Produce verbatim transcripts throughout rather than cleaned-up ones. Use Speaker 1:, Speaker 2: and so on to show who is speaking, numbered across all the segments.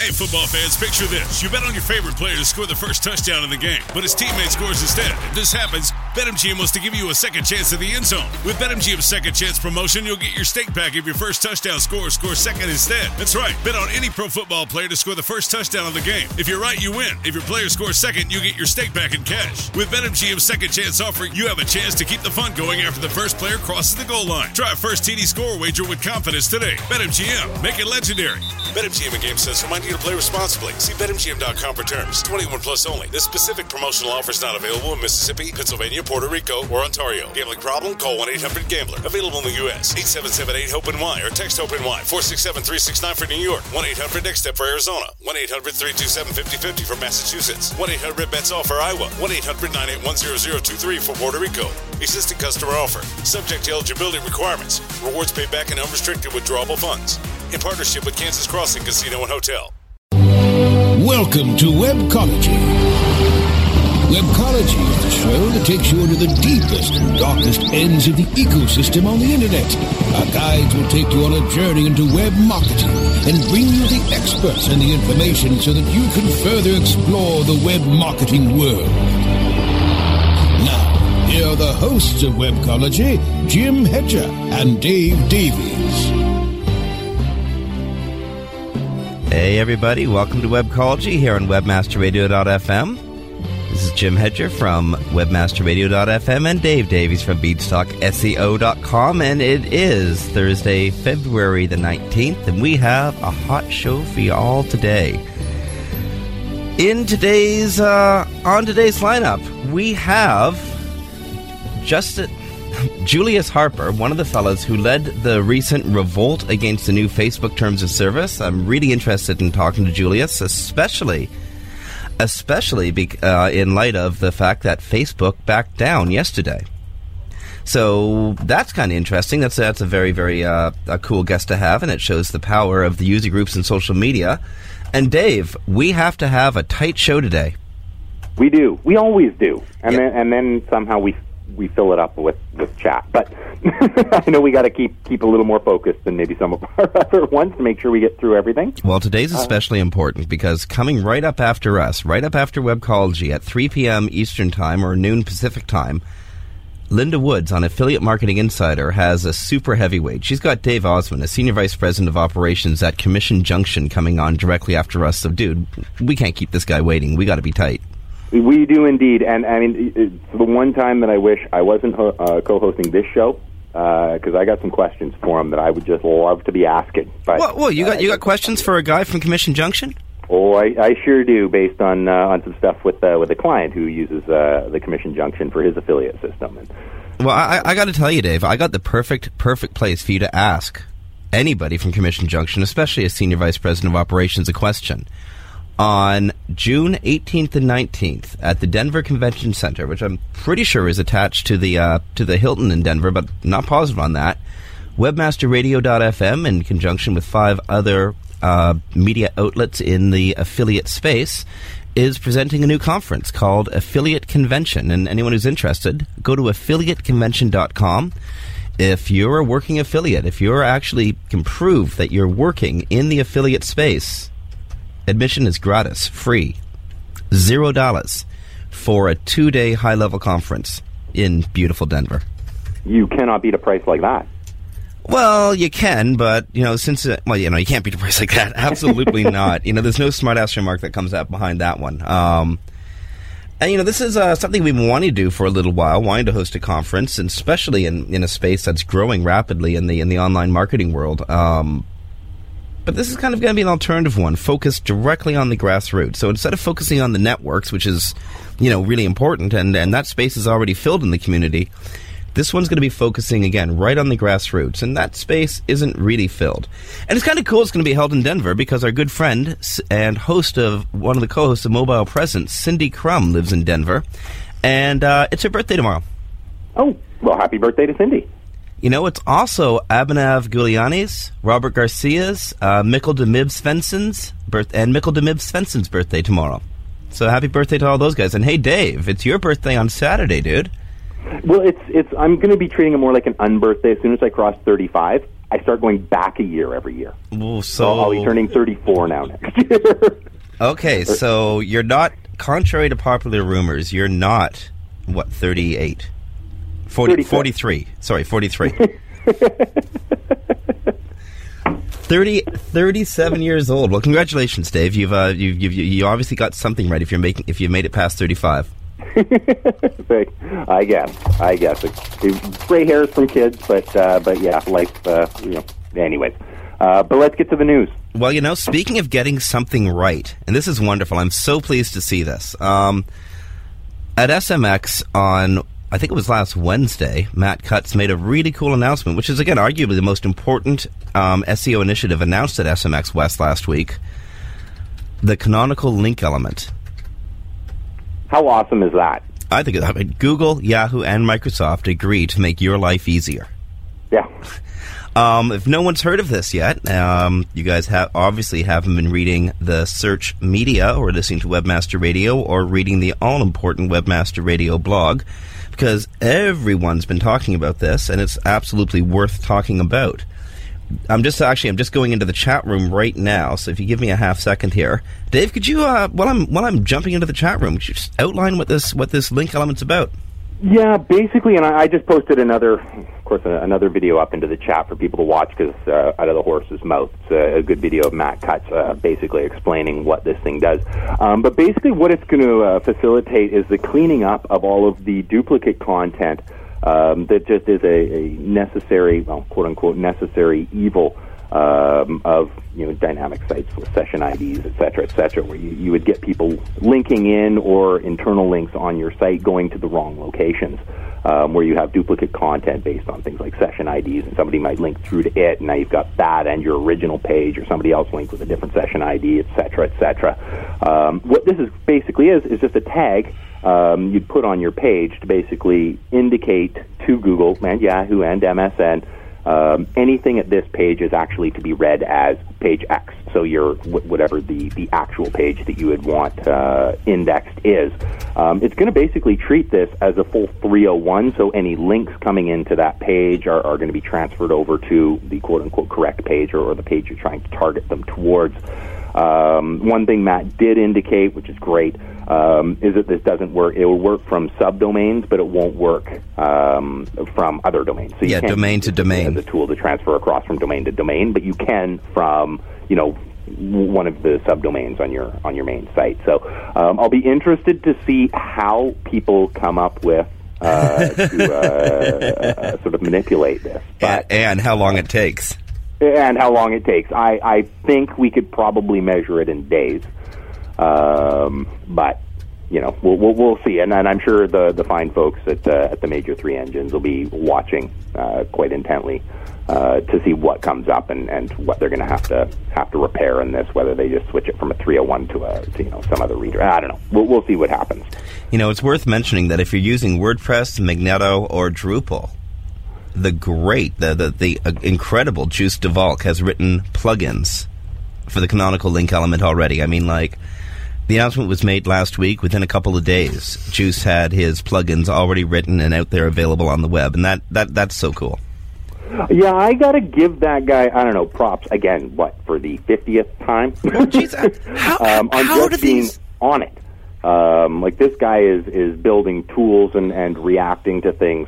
Speaker 1: Hey, football fans, picture this. You bet on your favorite player to score the first touchdown in the game, but his teammate scores instead. If this happens, BetMGM wants to give you a second chance at the end zone. With BetMGM's second chance promotion, you'll get your stake back if your first touchdown scorer scores second instead. That's right. Bet on any pro football player to score the first touchdown of the game. If you're right, you win. If your player scores second, you get your stake back in cash. With BetMGM's second chance offer, you have a chance to keep the fun going after the first player crosses the goal line. Try a first T D score wager with confidence today. BetMGM. Make it legendary. BetMGM and GameSense remind you to play responsibly. See Bet M G M dot com for terms. twenty-one plus only. This specific promotional offer is not available in Mississippi, Pennsylvania, Puerto Rico, or Ontario. Gambling problem? Call one eight hundred gambler. Available in the U S eight seven seven eight hope N Y or text HOPE-NY. four six seven three six nine for New York. one eight hundred next step for Arizona. one eight hundred three two seven five zero five zero for Massachusetts. one eight hundred bets all for Iowa. one eight hundred nine eight one zero zero two three for Puerto Rico. Existing customer offer. Subject to eligibility requirements. Rewards paid back in unrestricted withdrawable funds. In partnership with Kansas Crossing Casino and Hotel.
Speaker 2: Welcome to Webcology. Webcology is the show that takes you into the deepest and darkest ends of the ecosystem on the internet. Our guides will take you on a journey into web marketing and bring you the experts and the information so that you can further explore the web marketing world. Now, here are the hosts of Webcology, Jim Hedger and Dave Davies.
Speaker 3: Hey everybody, welcome to Webcology here on webmaster radio dot f m. This is Jim Hedger from webmaster radio dot f m and Dave Davies from beanstalk S E O dot com, and it is Thursday, February the nineteenth, and we have a hot show for you all today. In today's, uh, on today's lineup, we have Justin... Julius Harper, one of the fellows who led the recent revolt against the new Facebook terms of service. I'm really interested in talking to Julius, especially especially be, uh, in light of the fact that Facebook backed down yesterday. So that's kind of interesting. That's, that's a very, very uh, a cool guest to have, and it shows the power of the user groups and social media. And Dave, we have to have a tight show today.
Speaker 4: We do. We always do. And,
Speaker 3: yep.
Speaker 4: then, and then somehow we... we fill it up with, with chat. But I know we got to keep keep a little more focused than maybe some of our other ones to make sure we get through everything.
Speaker 3: Well, today's especially uh, important because coming right up after us, right up after Webcology at three p.m. Eastern Time or noon Pacific Time, Linda Woods on Affiliate Marketing Insider has a super heavyweight. She's got Dave Osmond, a Senior Vice President of Operations at Commission Junction, coming on directly after us. So, dude, we can't keep this guy waiting. We got to be tight.
Speaker 4: We do indeed, and I mean, it's the one time that I wish I wasn't uh, co-hosting this show because uh, I got some questions for him that I would just love to be asking. But
Speaker 3: well, well you got uh, you got questions for a guy from Commission Junction?
Speaker 4: Oh, I, I sure do, based on uh, on some stuff with uh, with a client who uses uh, the Commission Junction for his affiliate system. And,
Speaker 3: well, I, I got to tell you, Dave, I got the perfect perfect place for you to ask anybody from Commission Junction, especially a Senior Vice President of Operations, a question. On June eighteenth and nineteenth at the Denver Convention Center, which I'm pretty sure is attached to the uh, to the Hilton in Denver, but not positive on that, webmaster radio dot f m, in conjunction with five other uh, media outlets in the affiliate space, is presenting a new conference called Affiliate Convention. And anyone who's interested, go to affiliate convention dot com. If you're a working affiliate, if you're actually can prove that you're working in the affiliate space, admission is gratis, free, zero dollars for a two-day high-level conference in beautiful Denver.
Speaker 4: You cannot beat a price like that.
Speaker 3: Well, you can, but, you know, since, uh, well, you know, you can't beat a price like that. Absolutely not. You know, there's no smart-ass remark that comes out behind that one. Um, and, you know, this is uh, something we've been wanting to do for a little while, wanting to host a conference, and especially in, in a space that's growing rapidly in the in the online marketing world. Um But this is kind of going to be an alternative one, focused directly on the grassroots. So instead of focusing on the networks, which is, you know, really important, and, and that space is already filled in the community, this one's going to be focusing, again, right on the grassroots, and that space isn't really filled. And it's kind of cool it's going to be held in Denver because our good friend and host of, one of the co-hosts of Mobile Presence, Cindy Crum, lives in Denver, and uh, it's her birthday tomorrow.
Speaker 4: Oh, well, happy birthday to Cindy.
Speaker 3: You know, it's also Abhinav Guliani's, Robert Garcia's, uh, Mikkel Demib Svensson's birth, and Mikkel Demib Svensson's birthday tomorrow. So happy birthday to all those guys. And hey, Dave, it's your birthday on Saturday, dude.
Speaker 4: Well, it's it's. I'm going to be treating it more like an unbirthday as soon as I cross thirty-five. I start going back a year every year.
Speaker 3: Well, so,
Speaker 4: so I'll be turning thirty-four now next year.
Speaker 3: Okay, so you're not, contrary to popular rumors, you're not, what, thirty-eight? forty, forty-three. Sorry, forty-three. thirty, thirty-seven years old. Well, congratulations, Dave. You've uh, you've, you've you obviously got something right if you're making if you made it past thirty-five.
Speaker 4: I guess. I guess. It, it, gray hairs from kids, but uh, but yeah, life. Uh, you know. Anyways, uh, but let's get to the news.
Speaker 3: Well, you know, speaking of getting something right, and this is wonderful. I'm so pleased to see this. Um, at S M X on, I think it was last Wednesday, Matt Cutts made a really cool announcement, which is, again, arguably the most important um, S E O initiative announced at S M X West last week, the canonical link element.
Speaker 4: How awesome is that?
Speaker 3: I think I mean, Google, Yahoo, and Microsoft agree to make your life easier.
Speaker 4: Yeah.
Speaker 3: Um, if no one's heard of this yet, um, you guys have obviously haven't been reading the search media or listening to Webmaster Radio or reading the all-important Webmaster Radio blog, because everyone's been talking about this, and it's absolutely worth talking about. I'm just actually I'm just going into the chat room right now, so if you give me a half second here, Dave, could you uh, while I'm while I'm jumping into the chat room, could you just outline what this what this link element's about?
Speaker 4: Yeah, basically, and I, I just posted another, of course, uh, another video up into the chat for people to watch because uh, out of the horse's mouth. It's a, a good video of Matt Cutts uh, basically explaining what this thing does. Um, but basically, what it's going to uh, facilitate is the cleaning up of all of the duplicate content um, that just is a, a necessary, well, quote unquote, necessary evil um, of you know dynamic sites with session I Ds, et cetera, et cetera, where you, you would get people linking in or internal links on your site going to the wrong locations, um, where you have duplicate content based on things like session I Ds, and somebody might link through to it, and now you've got that and your original page, or somebody else linked with a different session I D, et cetera, et cetera. Um, what this is basically is is just a tag um, you'd put on your page to basically indicate to Google and Yahoo and M S N Um, anything at this page is actually to be read as page X. So your wh- whatever the, the actual page that you would want uh, indexed is. Um, it's going to basically treat this as a full three oh one, so any links coming into that page are, are going to be transferred over to the quote-unquote correct page or, or the page you're trying to target them towards. Um, one thing Matt did indicate, which is great, um, is that this doesn't work. It will work from subdomains, but it won't work um, from other domains. So you
Speaker 3: yeah,
Speaker 4: can't
Speaker 3: domain to domain.
Speaker 4: As a tool to transfer across from domain to domain, but you can from, you know, one of the subdomains on your on your main site. So um, I'll be interested to see how people come up with uh, to uh, uh, sort of manipulate this.
Speaker 3: But, and, and how long it takes.
Speaker 4: And how long it takes. I, I think we could probably measure it in days. Um, but, you know, we'll, we'll, we'll see. And, and I'm sure the, the fine folks at, uh, at the major three engines will be watching uh, quite intently uh, to see what comes up and, and what they're going to have to have to repair in this, whether they just switch it from a three oh one to, a, to you know, some other reader. I don't know. We'll, we'll see what happens.
Speaker 3: You know, it's worth mentioning that if you're using WordPress, Magneto, or Drupal, the great, the the, the uh, incredible Juice DeValk has written plugins for the canonical link element already. I mean, like, the announcement was made last week. Within a couple of days, Juice had his plugins already written and out there available on the web, and that, that that's so cool.
Speaker 4: Yeah, I got to give that guy, I don't know, props, again, what, for the fiftieth time?
Speaker 3: Oh, geez, how,
Speaker 4: um, on
Speaker 3: how
Speaker 4: just
Speaker 3: do
Speaker 4: being
Speaker 3: these...
Speaker 4: on it. Um, like, this guy is, is building tools and, and reacting to things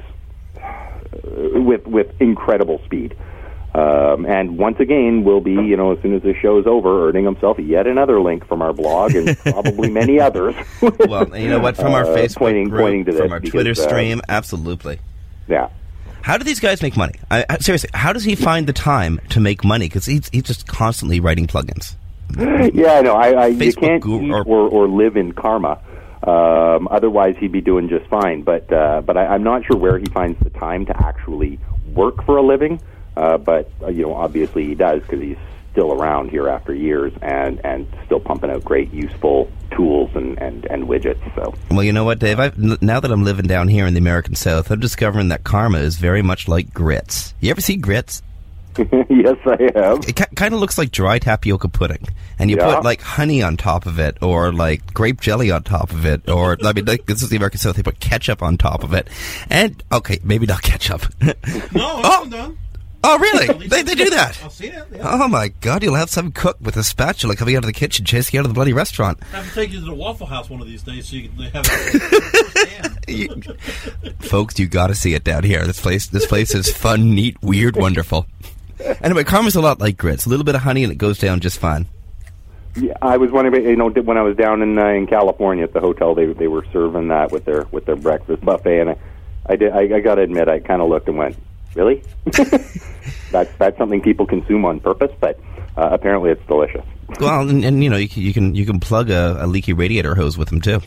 Speaker 4: with with incredible speed. Um, and once again, will be, you know, as soon as this show is over, earning himself yet another link from our blog and probably many others.
Speaker 3: Well, you know what, from our
Speaker 4: uh,
Speaker 3: Facebook
Speaker 4: pointing,
Speaker 3: group,
Speaker 4: pointing to
Speaker 3: from
Speaker 4: this
Speaker 3: our
Speaker 4: because,
Speaker 3: Twitter stream,
Speaker 4: uh,
Speaker 3: absolutely.
Speaker 4: Yeah.
Speaker 3: How do these guys make money? I, I, seriously, how does he find the time to make money? Because he's, he's just constantly writing plugins.
Speaker 4: Yeah, I know. I, I, you
Speaker 3: Facebook
Speaker 4: can't
Speaker 3: Google,
Speaker 4: eat
Speaker 3: or,
Speaker 4: or, or live in karma. Um, otherwise, he'd be doing just fine. But uh, but I, I'm not sure where he finds the time to actually work for a living. Uh, but uh, you know, obviously he does because he's still around here after years and, and still pumping out great, useful tools and, and, and widgets. So
Speaker 3: well, you know what, Dave? I've, now that I'm living down here in the American South, I'm discovering that karma is very much like grits. You ever see grits?
Speaker 4: Yes, I have.
Speaker 3: It ca- kind of looks like dry tapioca pudding, and you
Speaker 4: Yeah.
Speaker 3: put like honey on top of it, or like grape jelly on top of it, or I mean, like, this is the American South. They put ketchup on top of it, and okay, maybe not ketchup.
Speaker 5: No,
Speaker 3: oh,
Speaker 5: I'm done.
Speaker 3: Oh, really? they they do that?
Speaker 5: I'll see it, yeah.
Speaker 3: Oh, my God. You'll have some cook with a spatula coming out of the kitchen, chasing you out of the bloody restaurant.
Speaker 5: I have to take you to the Waffle House one of these days so you can have it
Speaker 3: you, folks, you got to see it down here. This place, this place is fun, neat, weird, wonderful. Anyway, Karma's a lot like grits. A little bit of honey and it goes down just fine.
Speaker 4: Yeah, I was wondering, you know, when I was down in uh, in California at the hotel, they they were serving that with their with their breakfast buffet, and I, I did. I, I got to admit, I kind of looked and went, "Really? that's that's something people consume on purpose?" But uh, apparently, it's delicious.
Speaker 3: Well, and, and you know, you can you can, you can plug a, a leaky radiator hose with them too.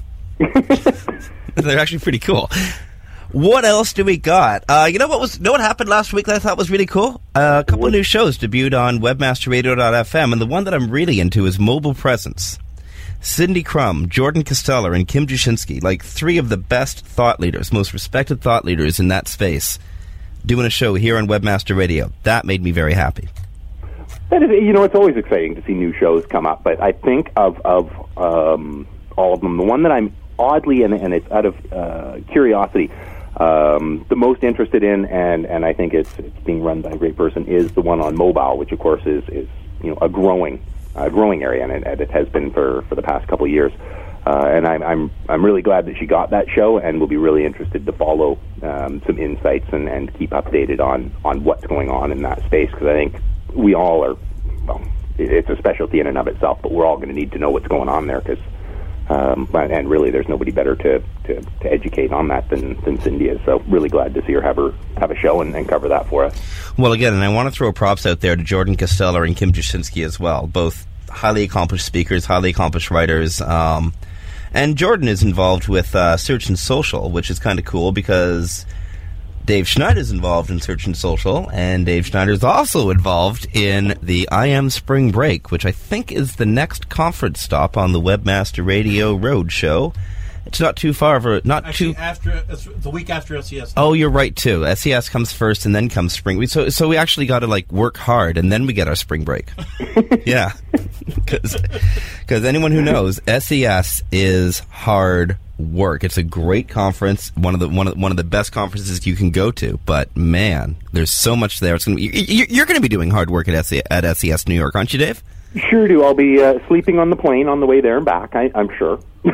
Speaker 3: They're actually pretty cool. What else do we got? Uh, you know what was? You know what happened last week that I thought was really cool? Uh, a couple of new shows debuted on webmaster radio dot f m, and the one that I'm really into is Mobile Presence. Cindy Crum, Jordan Costello, and Kim Jushinsky, like three of the best thought leaders, most respected thought leaders in that space, doing a show here on Webmaster Radio. That made me very happy.
Speaker 4: That is, you know, it's always exciting to see new shows come up, but I think of of um, all of them, the one that I'm oddly and, and it's out of uh, curiosity. Um, the most interested in, and, and I think it's, it's being run by a great person, is the one on mobile, which of course is, is you know a growing uh, growing area, and it, and it has been for, for the past couple of years. Uh, and I'm I'm I'm really glad that she got that show, and will be really interested to follow um, some insights and, and keep updated on, on what's going on in that space, because I think we all are. Well, it's a specialty in and of itself, but we're all going to need to know what's going on there, because. Um, and really, there's nobody better to, to, to educate on that than, than Cindy is. So really glad to see her have her have a show and, and cover that for us.
Speaker 3: Well, again, and I want to throw props out there to Jordan Costello and Kim Jushinsky as well. Both highly accomplished speakers, highly accomplished writers. Um, and Jordan is involved with uh, Search and Social, which is kind of cool because Dave Schneider's involved in Search and Social, and Dave Schneider's also involved in the I Am Spring Break, which I think is the next conference stop on the Webmaster Radio Road Show. It's not too far for not
Speaker 5: Actually,
Speaker 3: too.
Speaker 5: after it's the week after S E S.
Speaker 3: Oh, you're right too. S E S comes first, and then comes spring. We, so, so we actually got to like work hard, and then we get our spring break. Yeah, because anyone who knows, S E S is hard work. It's a great conference, one of the one of one of the best conferences you can go to. But man, there's so much there. It's gonna be, you, you're going to be doing hard work at S E S, at S E S New York, aren't you, Dave?
Speaker 4: Sure do. I'll be uh, sleeping on the plane on the way there and back. I, I'm sure.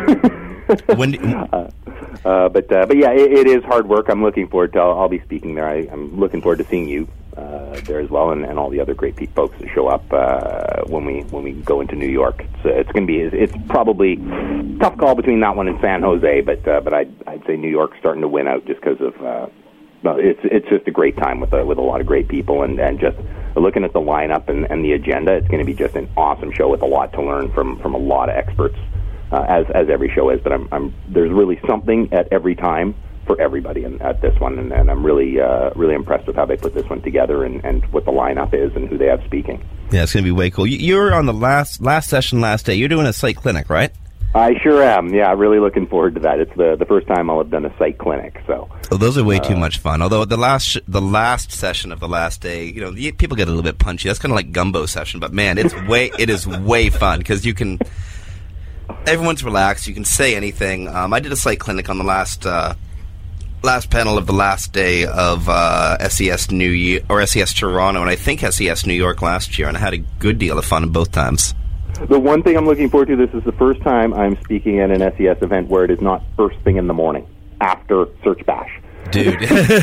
Speaker 3: when do,
Speaker 4: uh, uh, but uh, but yeah, it, it is hard work. I'm looking forward to. I'll, I'll be speaking there. I, I'm looking forward to seeing you uh, there as well, and, and all the other great pe- folks that show up uh, when we when we go into New York. It's, uh, it's going to be. It's probably a tough call between that one and San Jose, but uh, but I'd I'd say New York's starting to win out just because of. Uh, well, it's it's just a great time with a, with a lot of great people, and, and just looking at the lineup and, and the agenda, it's going to be just an awesome show with a lot to learn from, from a lot of experts, uh, as as every show is. But I'm, I'm there's really something at every time for everybody in, at this one, and, and I'm really uh, really impressed with how they put this one together and, and what the lineup is and who they have speaking.
Speaker 3: Yeah, it's going to be way cool. You, you were on the last last session last day. You're doing a site clinic, right?
Speaker 4: I sure am. Yeah, really looking forward to that. It's the the first time I'll have done a site clinic. So,
Speaker 3: oh, those are way
Speaker 4: uh,
Speaker 3: too much fun. Although the last sh- the last session of the last day, you know, the, people get a little bit punchy. That's kind of like gumbo session, but man, it's way it is way fun because you can. Everyone's relaxed. You can say anything. Um, I did a site clinic on the last uh, last panel of the last day of uh, S E S New Year or S E S Toronto, and I think S E S New York last year, and I had a good deal of fun both times.
Speaker 4: The one thing I'm looking forward to, this is the first time I'm speaking at an S E S event where it is not first thing in the morning, after Search Bash.
Speaker 3: Dude,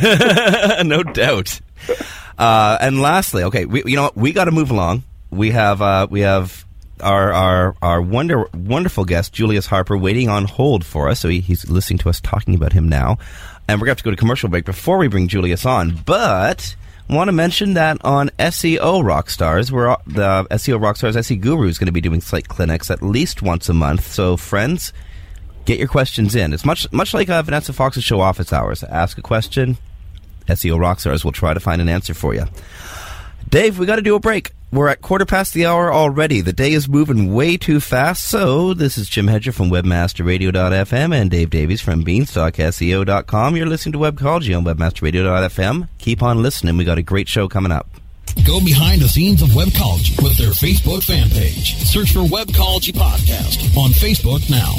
Speaker 3: no doubt. Uh, and lastly, okay, we, you know what? We got to move along. We have uh, we have our our our wonder wonderful guest Julius Harper waiting on hold for us. So he, he's listening to us talking about him now, and we're going to have to go to commercial break before we bring Julius on. But want to mention that on S E O Rockstars, where the S E O Rockstars S E Guru is going to be doing site clinics at least once a month. So, friends, get your questions in. It's much much like uh, Vanessa Fox's show Office Hours. Ask a question, S E O Rockstars will try to find an answer for you. Dave, we got to do a break. We're at quarter past the hour already. The day is moving way too fast. So this is Jim Hedger from webmaster radio dot f m and Dave Davies from beanstalk S E O dot com. You're listening to Webcology on webmaster radio dot f m. Keep on listening. We got a great show coming up.
Speaker 2: Go behind the scenes of Webcology with their Facebook fan page. Search for Webcology Podcast on Facebook now.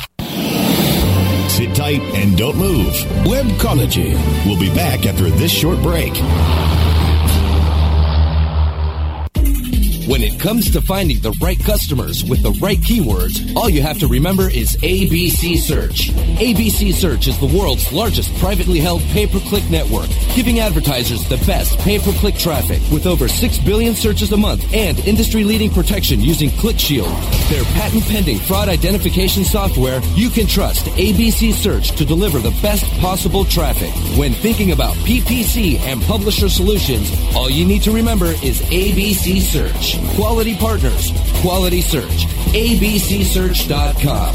Speaker 6: Sit tight and don't move.
Speaker 2: Webcology.
Speaker 6: We'll be back after this short break. When it comes to finding the right customers with the right keywords, all you have to remember is A B C Search. A B C Search is the world's largest privately held pay-per-click network, giving advertisers the best pay-per-click traffic with over six billion searches a month and industry-leading protection using ClickShield. Their patent-pending fraud identification software, you can trust A B C Search to deliver the best possible traffic. When thinking about P P C and publisher solutions, all you need to remember is A B C Search. Quality partners, quality search. A B C search dot com.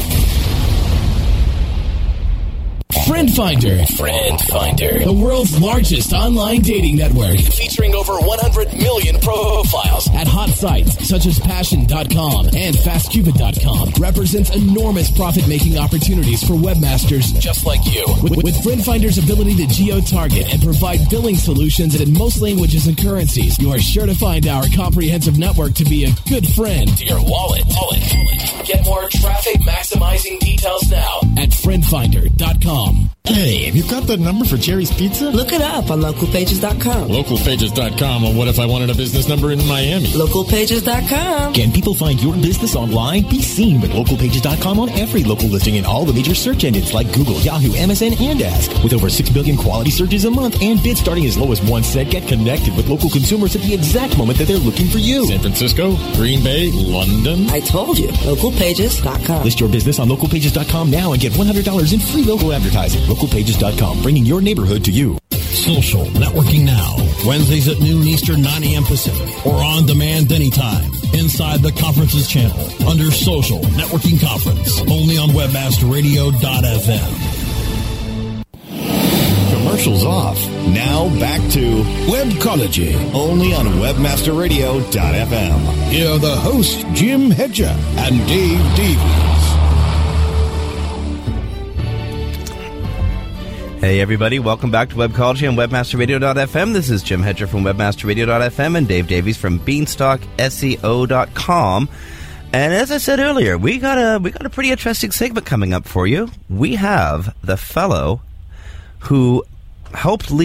Speaker 7: Friend Finder. Friend Finder. The world's largest online dating network. Featuring over one hundred million profiles at hot sites such as Passion dot com and Fast Cupid dot com. Represents enormous profit-making opportunities for webmasters just like you. With, with Friend Finder's ability to geo-target and provide billing solutions in most languages and currencies, you are sure to find our comprehensive network to be a good friend to your wallet. wallet. Get more traffic maximizing details now at Friend Finder dot com.
Speaker 8: Hey, have you got the number for Jerry's Pizza?
Speaker 9: Look it up on Local Pages dot com.
Speaker 8: Local Pages dot com. Well, what if I wanted a business number in Miami?
Speaker 9: Local Pages dot com.
Speaker 10: Can people find your business online? Be seen with Local Pages dot com on every local listing in all the major search engines like Google, Yahoo, M S N, and Ask. With over six billion quality searches a month and bids starting as low as one cent, get connected with local consumers at the exact moment that they're looking for you.
Speaker 8: San Francisco, Green Bay, London.
Speaker 9: I told you. Local Pages dot com.
Speaker 10: List your business on Local Pages dot com now and get one hundred dollars in free local advertising. Local Pages dot com, bringing your neighborhood to you.
Speaker 11: Social Networking Now, Wednesdays at noon Eastern, nine a.m. Pacific, or on demand anytime inside the Conferences channel under Social Networking Conference, only on webmaster radio dot f m.
Speaker 12: Commercials off. Now back to
Speaker 2: Webcology,
Speaker 12: only on webmaster radio dot f m.
Speaker 2: Here are the hosts, Jim Hedger and Dave Davies.
Speaker 3: Hey everybody, welcome back to Webcology on webmaster radio dot f m. This is Jim Hedger from webmaster radio dot f m and Dave Davies from beanstalk S E O dot com. And as I said earlier, we got a we got a pretty interesting segment coming up for you. We have the fellow who helped lead